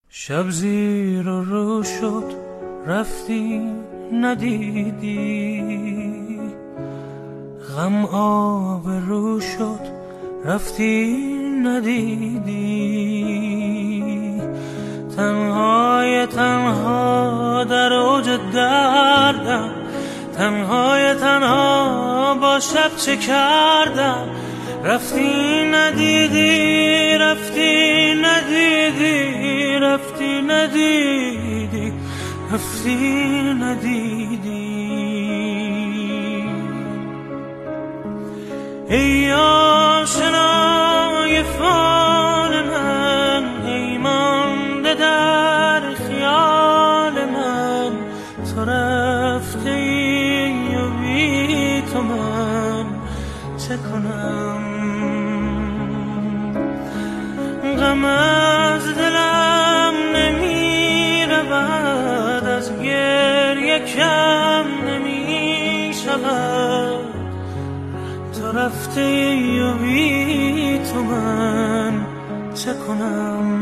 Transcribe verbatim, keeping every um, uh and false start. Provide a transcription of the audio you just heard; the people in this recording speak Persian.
شب زیر و رو شد رفتی ندیدی، غم آب رو شد رفتی ندیدی، تنهای تنها در اوج دردم، تنهای تنها با شب چه کردم، رفتی ندیدی رفتی ندیدی رفتی ندیدی رفتی ندیدی. ای آشنای فال من، ای مانده در خیال من، تو رفته ای و بی تو من چه کنم؟ غم از دلم نمی رود، از گریه کم نمی شود، تو رفته ای و بی تو من چه کنم؟